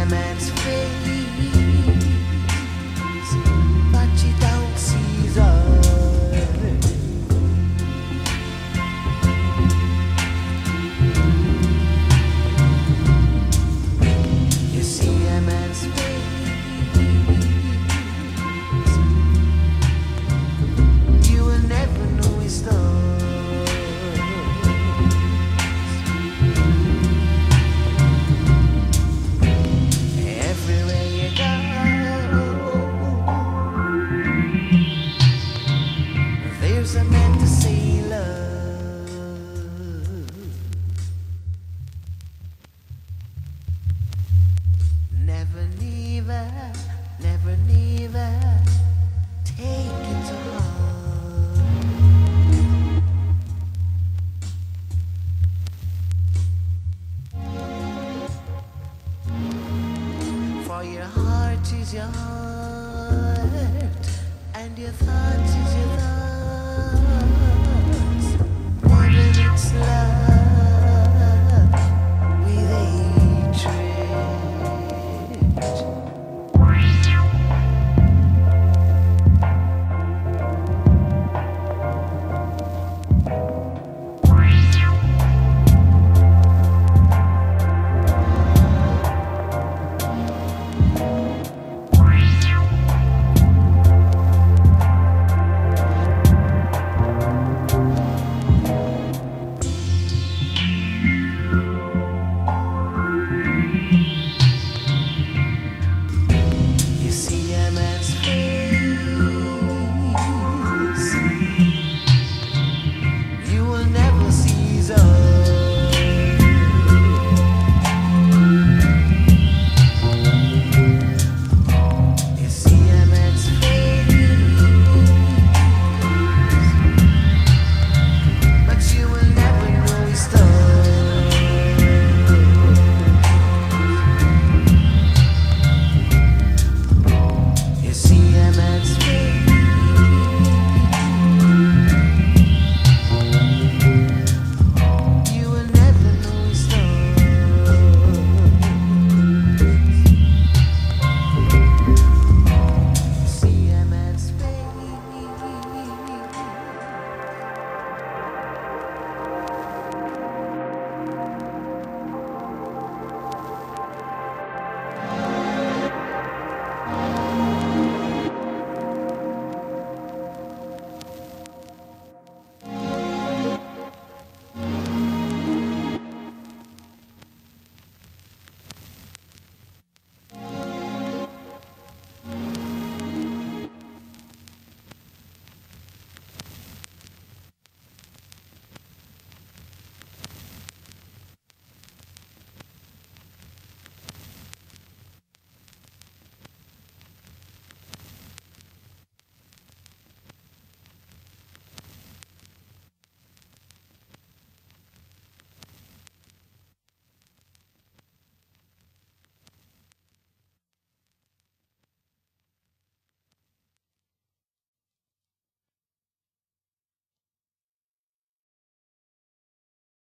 a man's face, but you don't see his eyes. You see a man's face, you will never know his thoughts. Everywhere you go, there's a man to say love. Never, never, never, never take it to heart. For your heart is your heart, and your thought is your thought.